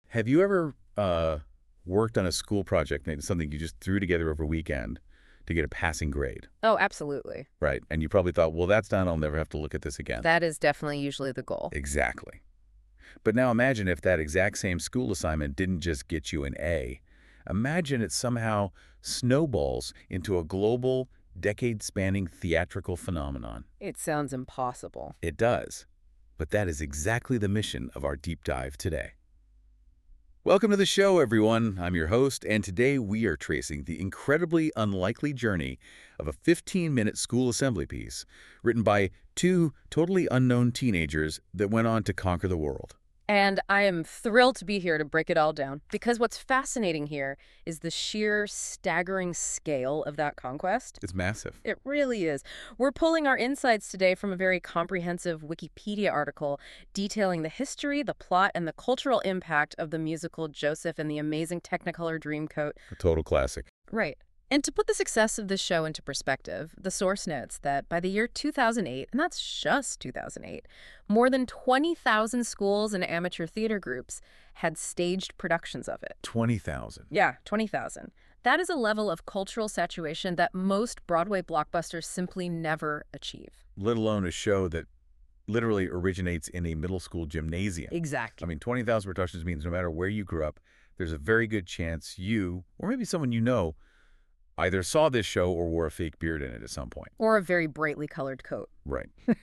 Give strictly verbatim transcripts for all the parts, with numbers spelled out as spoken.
Have you ever uh, worked on a school project, maybe something you just threw together over a weekend to get a passing grade, Oh, absolutely. right? And you probably thought, well, that's done. I'll never have to look at this again. That is definitely usually the goal. Exactly. But now imagine if that exact same school assignment didn't just get you an A. Imagine it somehow snowballs into a global, decade-spanning theatrical phenomenon. It sounds impossible. It does. But that is exactly the mission of our deep dive today. Welcome to the show, everyone. I'm your host, and today we are tracing the incredibly unlikely journey of a fifteen-minute school assembly piece written by two totally unknown teenagers that went on to conquer the world. And I am thrilled to be here to break it all down, because what's fascinating here is the sheer staggering scale of that conquest. It's massive. It really is. We're pulling our insights today from a very comprehensive Wikipedia article detailing the history, the plot, and the cultural impact of the musical Joseph and the Amazing Technicolor Dreamcoat. A total classic. Right. And to put the success of this show into perspective, the source notes that by the year two thousand eight, and that's just two thousand eight, more than twenty thousand schools and amateur theater groups had staged productions of it. twenty thousand. Yeah, twenty thousand. That is a level of cultural saturation that most Broadway blockbusters simply never achieve. Let alone a show that literally originates in a middle school gymnasium. Exactly. I mean, twenty thousand productions means no matter where you grew up, there's a very good chance you, or maybe someone you know, either saw this show or wore a fake beard in it at some point. Or a very brightly colored coat. Right.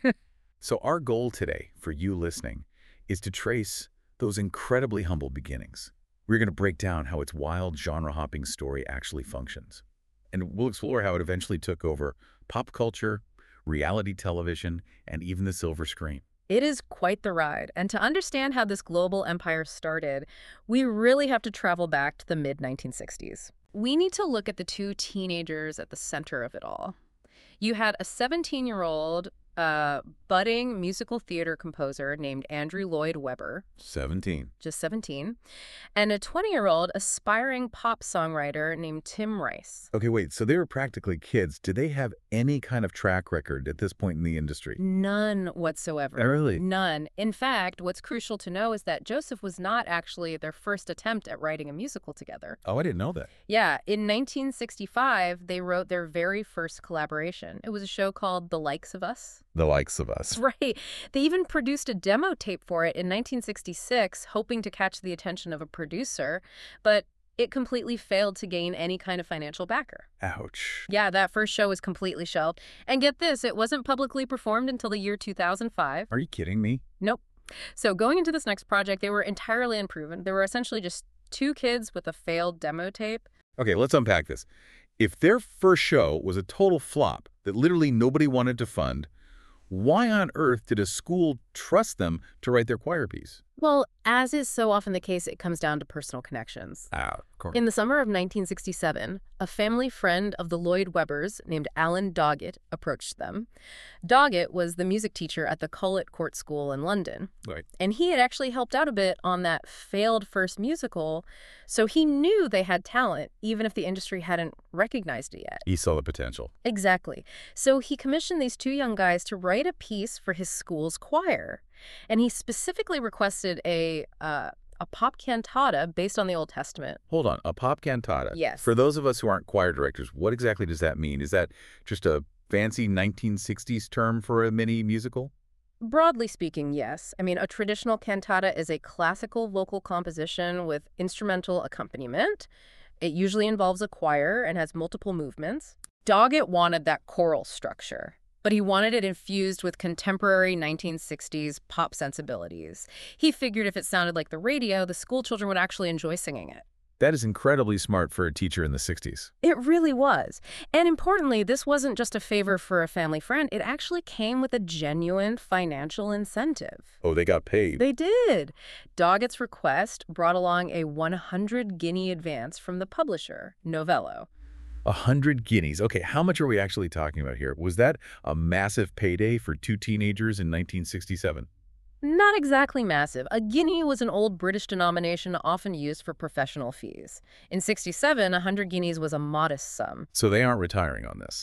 So our goal today for you listening is to trace those incredibly humble beginnings. We're going to break down how its wild genre-hopping story actually functions. And we'll explore how it eventually took over pop culture, reality television, and even the silver screen. It is quite the ride, and to understand how this global empire started, we really have to travel back to the mid nineteen sixties. We need to look at the two teenagers at the center of it all. You had a seventeen-year-old uh, budding musical theater composer named Andrew Lloyd Webber, seventeen. just seventeen, and a twenty-year-old aspiring pop songwriter named Tim Rice. Okay, wait, so they were practically kids. Did they have any kind of track record at this point in the industry? None whatsoever. Oh, really? None. In fact, what's crucial to know is that Joseph was not actually their first attempt at writing a musical together. Oh, I didn't know that. Yeah, in nineteen sixty-five, they wrote their very first collaboration. It was a show called The Likes of Us. The likes of us. Right. They even produced a demo tape for it in nineteen sixty-six, hoping to catch the attention of a producer, but it completely failed to gain any kind of financial backer. Ouch. Yeah, that first show was completely shelved. And get this, it wasn't publicly performed until the year two thousand five. Are you kidding me? Nope. So going into this next project, they were entirely unproven. They were essentially just two kids with a failed demo tape. Okay, let's unpack this. If their first show was a total flop that literally nobody wanted to fund, why on earth did a school trust them to write their choir piece? Well, as is so often the case, it comes down to personal connections. Ah, of course. In the summer of nineteen sixty-seven, a family friend of the Lloyd Webbers named Alan Doggett approached them. Doggett was the music teacher at the Cullet Court School in London. Right. And he had actually helped out a bit on that failed first musical, so he knew they had talent, even if the industry hadn't recognized it yet. He saw the potential. Exactly. So he commissioned these two young guys to write a piece for his school's choir. And he specifically requested a uh, a pop cantata based on the Old Testament. Hold on, a pop cantata? Yes. For those of us who aren't choir directors, what exactly does that mean? Is that just a fancy nineteen sixties term for a mini musical? Broadly speaking, yes. I mean, a traditional cantata is a classical vocal composition with instrumental accompaniment. It usually involves a choir and has multiple movements. Doggett wanted that choral structure, but he wanted it infused with contemporary nineteen sixties pop sensibilities. He figured if it sounded like the radio, the school children would actually enjoy singing it. That is incredibly smart for a teacher in the sixties. It really was. And importantly, this wasn't just a favor for a family friend. It actually came with a genuine financial incentive. Oh, they got paid. They did. Doggett's request brought along a one hundred guinea advance from the publisher, Novello. A hundred guineas. Okay, how much are we actually talking about here? Was that a massive payday for two teenagers in nineteen sixty-seven? Not exactly massive. A guinea was an old British denomination often used for professional fees. In sixty-seven, a hundred guineas was a modest sum. So they aren't retiring on this.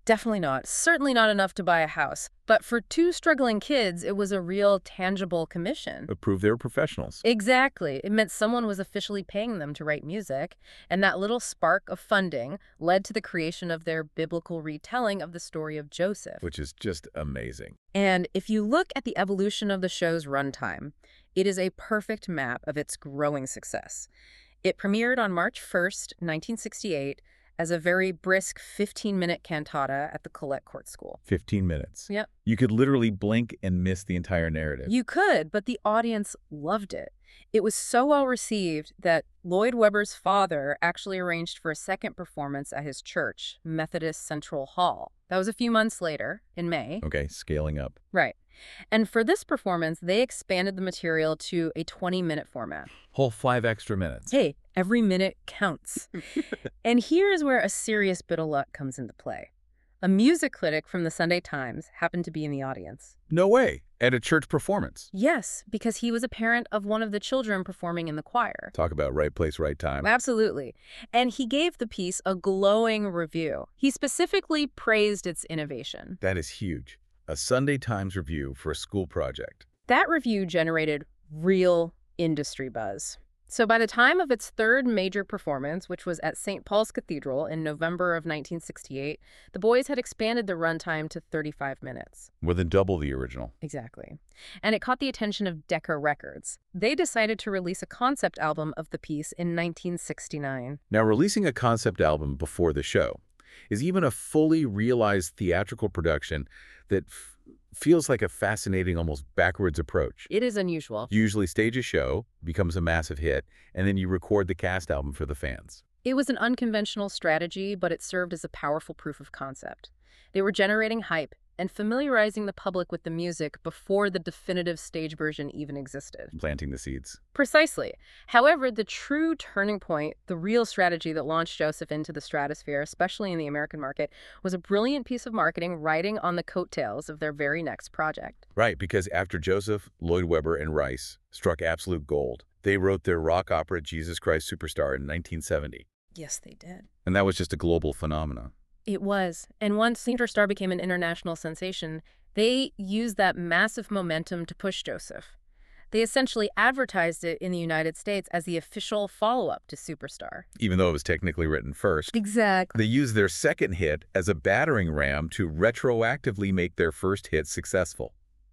Definitely not. Certainly not enough to buy a house. But for two struggling kids, it was a real tangible commission. But prove they were professionals. Exactly. It meant someone was officially paying them to write music, and that little spark of funding led to the creation of their biblical retelling of the story of Joseph. Which is just amazing. And if you look at the evolution of the show's runtime, it is a perfect map of its growing success. It premiered on March first, nineteen sixty-eight, as a very brisk fifteen-minute cantata at the Collette Court School. fifteen minutes. Yep. You could literally blink and miss the entire narrative. You could, but the audience loved it. It was so well received that Lloyd Webber's father actually arranged for a second performance at his church, Methodist Central Hall. That was a few months later, in May. Okay, scaling up. Right. And for this performance, they expanded the material to a twenty-minute format. Whole five extra minutes. Hey, every minute counts. And here's where a serious bit of luck comes into play. A music critic from the Sunday Times happened to be in the audience. No way. At a church performance. Yes, because he was a parent of one of the children performing in the choir. Talk about right place, right time. Absolutely. And he gave the piece a glowing review. He specifically praised its innovation. That is huge. A Sunday Times review for a school project. That review generated real industry buzz. So by the time of its third major performance, which was at Saint Paul's Cathedral in November of nineteen sixty-eight, the boys had expanded the runtime to thirty-five minutes. More than double the original. Exactly. And it caught the attention of Decca Records. They decided to release a concept album of the piece in nineteen sixty-nine. Now, releasing a concept album before the show is even a fully realized theatrical production that f feels like a fascinating, almost backwards approach. It is unusual. You usually stage a show, becomes a massive hit, and then you record the cast album for the fans. It was an unconventional strategy, but it served as a powerful proof of concept. They were generating hype and familiarizing the public with the music before the definitive stage version even existed. Planting the seeds. Precisely. However, the true turning point, the real strategy that launched Joseph into the stratosphere, especially in the American market, was a brilliant piece of marketing riding on the coattails of their very next project. Right, because after Joseph, Lloyd Webber and Rice struck absolute gold, they wrote their rock opera Jesus Christ Superstar in nineteen seventy. Yes, they did. And that was just a global phenomenon. It was. And once Superstar became an international sensation, they used that massive momentum to push Joseph. They essentially advertised it in the United States as the official follow-up to Superstar. Even though it was technically written first. Exactly. They used their second hit as a battering ram to retroactively make their first hit successful.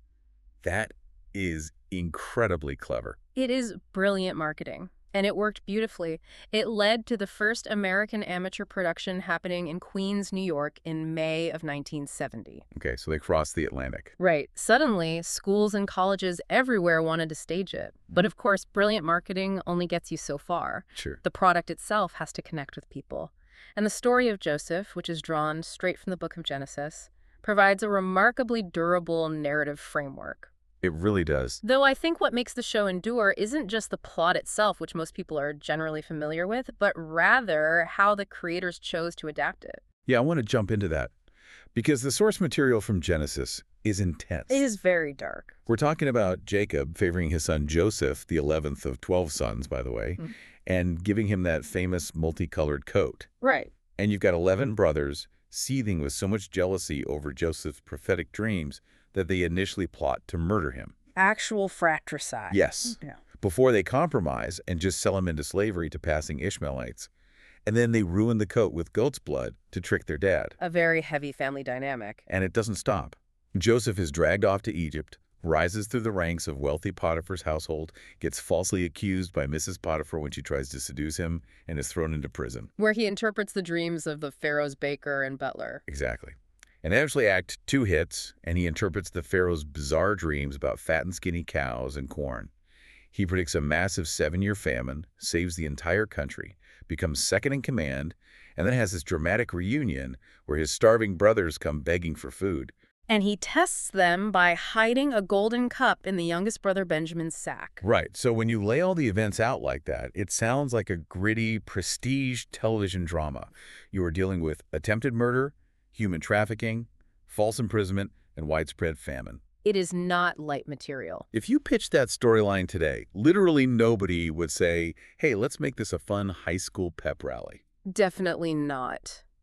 That is incredibly clever. It is brilliant marketing. And it worked beautifully. It led to the first American amateur production happening in Queens, New York in May of nineteen seventy. Okay, so they crossed the Atlantic. Right. Suddenly, schools and colleges everywhere wanted to stage it. But of course, brilliant marketing only gets you so far. Sure. The product itself has to connect with people. And the story of Joseph, which is drawn straight from the book of Genesis, provides a remarkably durable narrative framework. It really does. Though I think what makes the show endure isn't just the plot itself, which most people are generally familiar with, but rather how the creators chose to adapt it. Yeah, I want to jump into that. Because the source material from Genesis is intense. It is very dark. We're talking about Jacob favoring his son Joseph, the eleventh of twelve sons, by the way, mm. and giving him that famous multicolored coat. Right. And you've got eleven brothers seething with so much jealousy over Joseph's prophetic dreams that they initially plot to murder him. Actual fratricide. Yes. Yeah. Before they compromise and just sell him into slavery to passing Ishmaelites. And then they ruin the coat with goat's blood to trick their dad. A very heavy family dynamic. And it doesn't stop. Joseph is dragged off to Egypt, rises through the ranks of wealthy Potiphar's household, gets falsely accused by Missus Potiphar when she tries to seduce him, and is thrown into prison. Where he interprets the dreams of the Pharaoh's baker and butler. Exactly. And eventually act two hits, and he interprets the Pharaoh's bizarre dreams about fat and skinny cows and corn. He predicts a massive seven-year famine, saves the entire country, becomes second in command, and then has this dramatic reunion where his starving brothers come begging for food. And he tests them by hiding a golden cup in the youngest brother Benjamin's sack. Right. So when you lay all the events out like that, it sounds like a gritty, prestige television drama. You are dealing with attempted murder, human trafficking, false imprisonment, and widespread famine. It is not light material. If you pitched that storyline today, literally nobody would say, hey, let's make this a fun high school pep rally. Definitely not.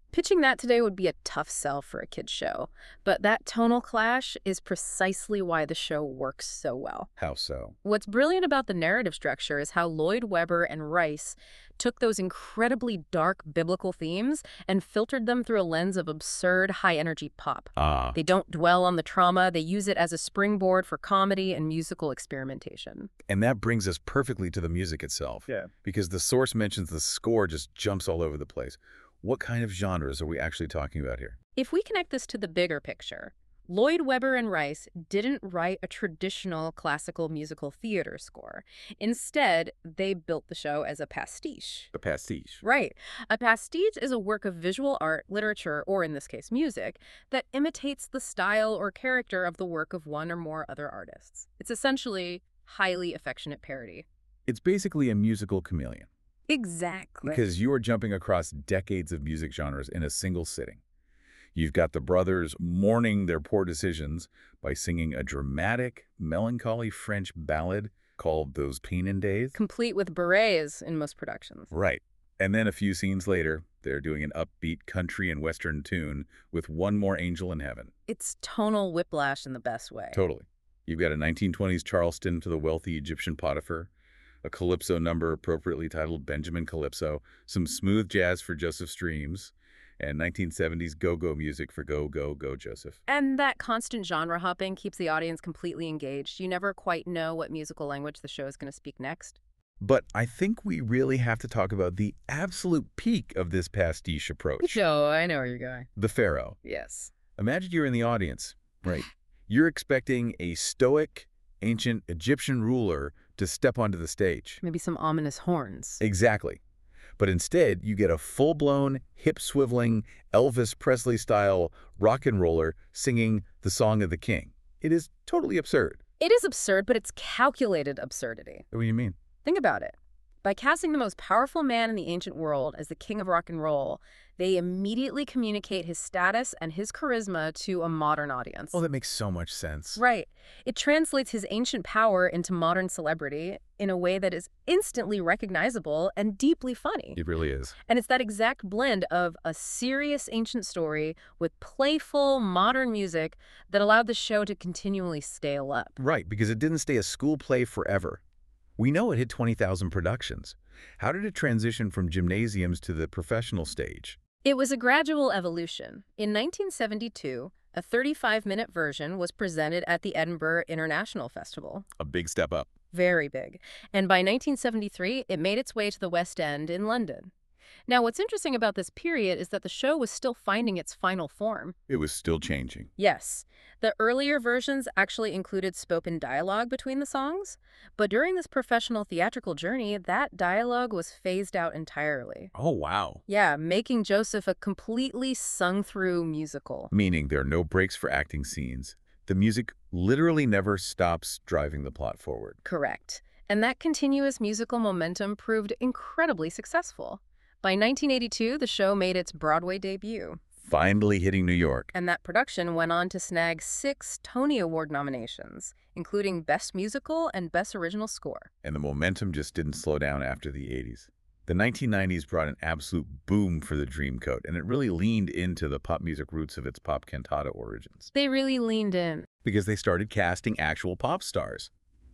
Pitching that today would be a tough sell for a kid's show, but that tonal clash is precisely why the show works so well. How so? What's brilliant about the narrative structure is how Lloyd Webber and Rice took those incredibly dark biblical themes and filtered them through a lens of absurd, high-energy pop. Ah, They don't dwell on the trauma, they use it as a springboard for comedy and musical experimentation. and that brings us perfectly to the music itself. Yeah. Because the source mentions the score just jumps all over the place. What kind of genres are we actually talking about here? If we connect this to the bigger picture, Lloyd Webber and Rice didn't write a traditional classical musical theater score. Instead, they built the show as a pastiche. A pastiche. Right. A pastiche is a work of visual art, literature, or in this case, music, that imitates the style or character of the work of one or more other artists. It's essentially highly affectionate parody. It's basically a musical chameleon. Exactly. Because you are jumping across decades of music genres in a single sitting. You've got the brothers mourning their poor decisions by singing a dramatic, melancholy French ballad called Those Peenan Days. Complete with berets in most productions. Right. And then a few scenes later, they're doing an upbeat country and western tune with One More Angel in Heaven. It's tonal whiplash in the best way. Totally. You've got a nineteen twenties Charleston to the wealthy Egyptian Potiphar, a calypso number appropriately titled Benjamin Calypso, some smooth jazz for Joseph Streams, and nineteen seventies go-go music for Go, Go, Go, Joseph. And that constant genre hopping keeps the audience completely engaged. You never quite know what musical language the show is going to speak next. But I think we really have to talk about the absolute peak of this pastiche approach. Joe, I know where you're going. The Pharaoh. Yes. Imagine you're in the audience. Right. You're expecting a stoic, ancient Egyptian ruler to step onto the stage. Maybe some ominous horns. Exactly. But instead, you get a full-blown, hip-swiveling, Elvis Presley-style rock and roller singing the Song of the King. It is totally absurd. It is absurd, but it's calculated absurdity. What do you mean? Think about it. By casting the most powerful man in the ancient world as the king of rock and roll, they immediately communicate his status and his charisma to a modern audience. Oh, that makes so much sense. Right. It translates his ancient power into modern celebrity in a way that is instantly recognizable and deeply funny. It really is. And it's that exact blend of a serious ancient story with playful modern music that allowed the show to continually scale up. Right, because it didn't stay a school play forever. We know it hit twenty thousand productions. How did it transition from gymnasiums to the professional stage? It was a gradual evolution. In nineteen seventy-two, a thirty-five minute version was presented at the Edinburgh International Festival. A big step up. Very big. And by nineteen seventy-three, it made its way to the West End in London. Now, what's interesting about this period is that the show was still finding its final form. It was still changing. Yes, the earlier versions actually included spoken dialogue between the songs, but during this professional theatrical journey, that dialogue was phased out entirely. Oh, wow. Yeah, making Joseph a completely sung-through musical. Meaning there are no breaks for acting scenes. The music literally never stops driving the plot forward. Correct. And that continuous musical momentum proved incredibly successful. By nineteen eighty-two, the show made its Broadway debut. Finally hitting New York. And that production went on to snag six Tony Award nominations, including Best Musical and Best Original Score. And the momentum just didn't slow down after the eighties. The nineteen nineties brought an absolute boom for the Dreamcoat, and it really leaned into the pop music roots of its pop cantata origins. They really leaned in. Because they started casting actual pop stars.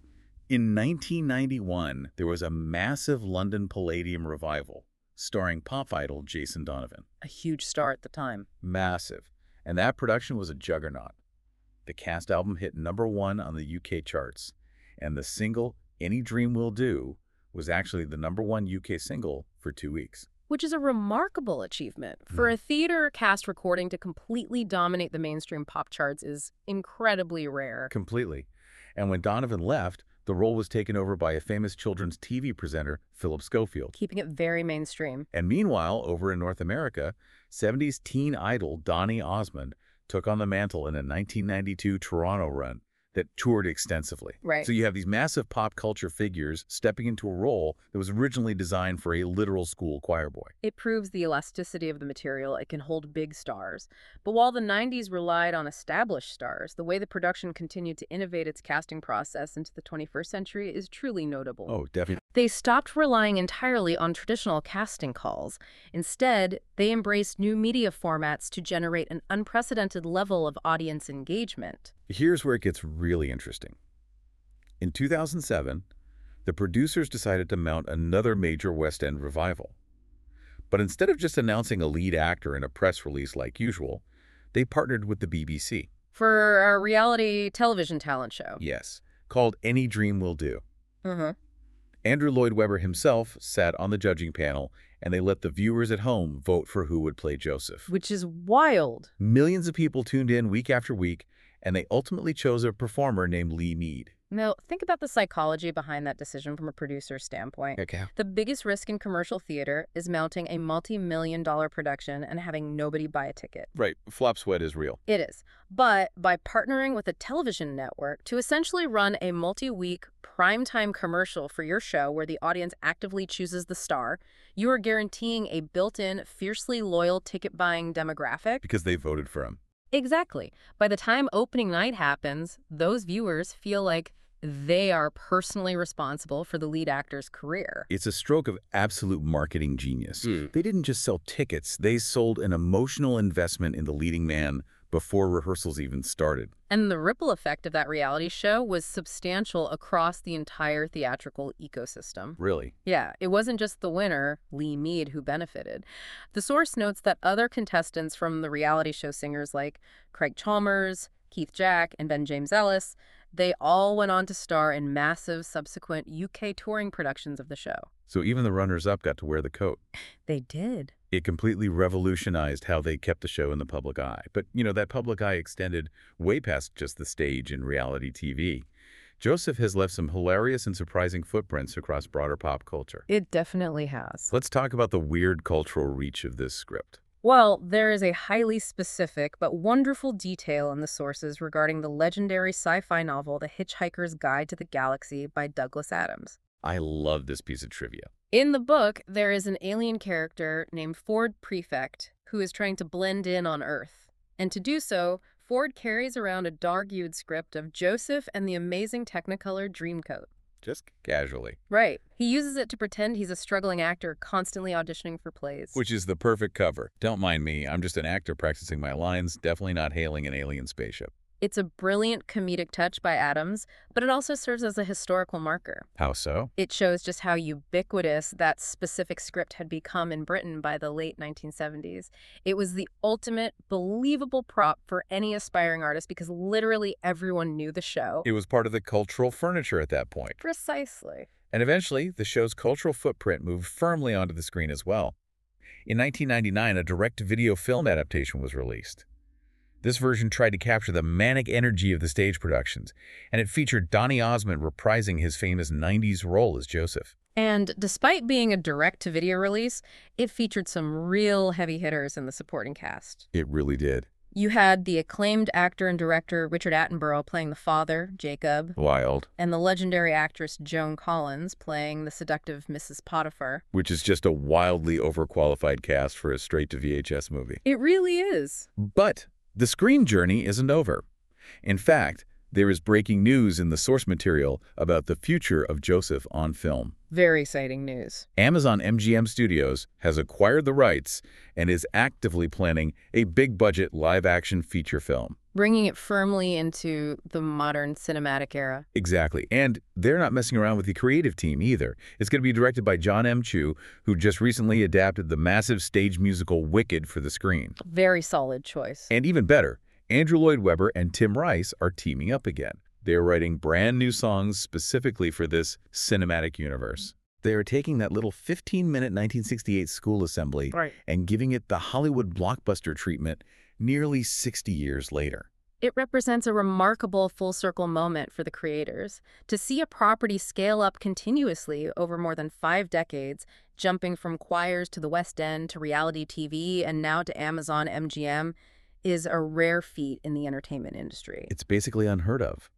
In nineteen ninety-one, there was a massive London Palladium revival, starring pop idol Jason Donovan. A huge star at the time. Massive. And that production was a juggernaut. The cast album hit number one on the U K charts, and the single, Any Dream Will Do, was actually the number one U K single for two weeks. Which is a remarkable achievement. For a theater cast recording to completely dominate the mainstream pop charts is incredibly rare. Completely. And when Donovan left, the role was taken over by a famous children's T V presenter, Philip Schofield. Keeping it very mainstream. And meanwhile, over in North America, seventies teen idol Donny Osmond took on the mantle in a nineteen ninety-two Toronto run that toured extensively. Right. So you have these massive pop culture figures stepping into a role that was originally designed for a literal school choir boy. It proves the elasticity of the material. It can hold big stars. But while the nineties relied on established stars, the way the production continued to innovate its casting process into the twenty-first century is truly notable. Oh, definitely. They stopped relying entirely on traditional casting calls. Instead, they embraced new media formats to generate an unprecedented level of audience engagement. Here's where it gets really interesting. In two thousand seven, the producers decided to mount another major West End revival. But instead of just announcing a lead actor in a press release like usual, they partnered with the B B C. For a reality television talent show. Yes, called Any Dream Will Do. Mm-hmm. Andrew Lloyd Webber himself sat on the judging panel, and they let the viewers at home vote for who would play Joseph. Which is wild. Millions of people tuned in week after week, and they ultimately chose a performer named Lee Mead. Now, think about the psychology behind that decision from a producer's standpoint. Okay. The biggest risk in commercial theater is mounting a multi-million dollar production and having nobody buy a ticket. Right. Flop sweat is real. It is. But by partnering with a television network to essentially run a multi-week primetime commercial for your show where the audience actively chooses the star, you are guaranteeing a built-in, fiercely loyal ticket-buying demographic. Because they voted for him. Exactly. By the time opening night happens, those viewers feel like they are personally responsible for the lead actor's career. It's a stroke of absolute marketing genius. Mm. They didn't just sell tickets, they sold an emotional investment in the leading man before rehearsals even started. And the ripple effect of that reality show was substantial across the entire theatrical ecosystem. Really? Yeah, it wasn't just the winner, Lee Mead, who benefited. The source notes that other contestants from the reality show singers like Craig Chalmers, Keith Jack, and Ben James Ellis, they all went on to star in massive subsequent U K touring productions of the show. So even the runners-up got to wear the coat. They did. It completely revolutionized how they kept the show in the public eye. But, you know, that public eye extended way past just the stage and reality T V. Joseph has left some hilarious and surprising footprints across broader pop culture. It definitely has. Let's talk about the weird cultural reach of this script. Well, there is a highly specific but wonderful detail in the sources regarding the legendary sci-fi novel The Hitchhiker's Guide to the Galaxy by Douglas Adams. I love this piece of trivia. In the book, there is an alien character named Ford Prefect who is trying to blend in on Earth. And to do so, Ford carries around a dog-eared script of Joseph and the amazing Technicolor Dreamcoat. Just casually. Right. He uses it to pretend he's a struggling actor constantly auditioning for plays. Which is the perfect cover. Don't mind me, I'm just an actor practicing my lines, definitely not hailing an alien spaceship. It's a brilliant comedic touch by Adams, but it also serves as a historical marker. How so? It shows just how ubiquitous that specific script had become in Britain by the late nineteen seventies. It was the ultimate, believable prop for any aspiring artist because literally everyone knew the show. It was part of the cultural furniture at that point. Precisely. And eventually, the show's cultural footprint moved firmly onto the screen as well. In nineteen ninety-nine, a direct-to-video film adaptation was released. This version tried to capture the manic energy of the stage productions, and it featured Donny Osmond reprising his famous nineties role as Joseph. And despite being a direct-to-video release, it featured some real heavy hitters in the supporting cast. It really did. You had the acclaimed actor and director Richard Attenborough playing the father, Jacob, Wild. and the legendary actress Joan Collins playing the seductive Missus Potiphar. Which is just a wildly overqualified cast for a straight-to-V H S movie. It really is. But the screen journey isn't over. In fact, there is breaking news in the source material about the future of Joseph on film. Very exciting news. Amazon M G M Studios has acquired the rights and is actively planning a big-budget live-action feature film. Bringing it firmly into the modern cinematic era. Exactly. And they're not messing around with the creative team either. It's going to be directed by John M. Chu, who just recently adapted the massive stage musical Wicked for the screen. Very solid choice. And even better, Andrew Lloyd Webber and Tim Rice are teaming up again. They're writing brand new songs specifically for this cinematic universe. They are taking that little fifteen-minute nineteen sixty-eight school assembly Right. and giving it the Hollywood blockbuster treatment nearly sixty years later. It represents a remarkable full-circle moment for the creators. To see a property scale up continuously over more than five decades, jumping from choirs to the West End to reality T V and now to Amazon M G M, is a rare feat in the entertainment industry. It's basically unheard of.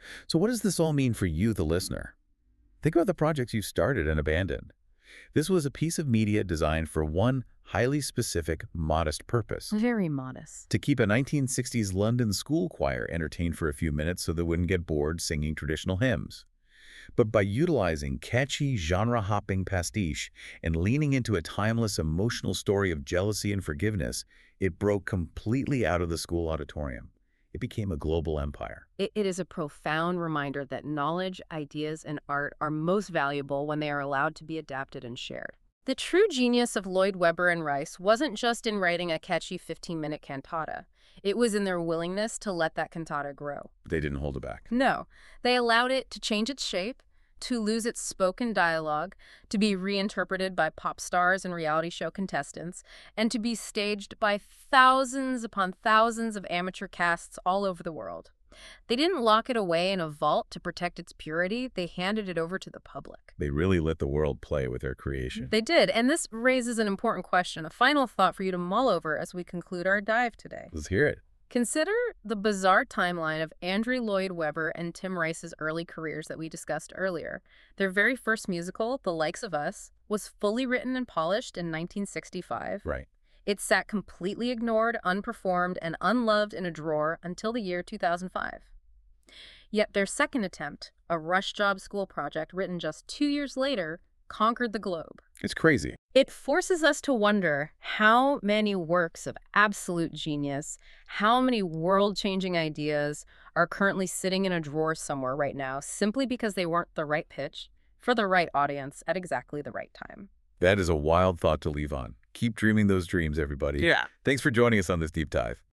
So what does this all mean for you, the listener? Think about the projects you started and abandoned. This was a piece of media designed for one highly specific, modest purpose: Very modest. to keep a nineteen sixties London school choir entertained for a few minutes so they wouldn't get bored singing traditional hymns. But by utilizing catchy, genre-hopping pastiche and leaning into a timeless, emotional story of jealousy and forgiveness, it broke completely out of the school auditorium. It became a global empire. It, it is a profound reminder that knowledge, ideas, and art are most valuable when they are allowed to be adapted and shared. The true genius of Lloyd Webber and Rice wasn't just in writing a catchy fifteen-minute cantata. It was in their willingness to let that cantata grow. They didn't hold it back. No, they allowed it to change its shape, to lose its spoken dialogue, to be reinterpreted by pop stars and reality show contestants, and to be staged by thousands upon thousands of amateur casts all over the world. They didn't lock it away in a vault to protect its purity. They handed it over to the public. They really let the world play with their creation. They did, and this raises an important question, a final thought for you to mull over as we conclude our dive today. Let's hear it. Consider the bizarre timeline of Andrew Lloyd Webber and Tim Rice's early careers that we discussed earlier. Their very first musical, The Likes of Us, was fully written and polished in nineteen sixty-five. Right. It sat completely ignored, unperformed, and unloved in a drawer until the year two thousand five. Yet their second attempt, a rush job school project written just two years later, conquered the globe. It's crazy. It forces us to wonder how many works of absolute genius, how many world-changing ideas are currently sitting in a drawer somewhere right now simply because they weren't the right pitch for the right audience at exactly the right time. That is a wild thought to leave on. Keep dreaming those dreams, everybody. Yeah. Thanks for joining us on this deep dive.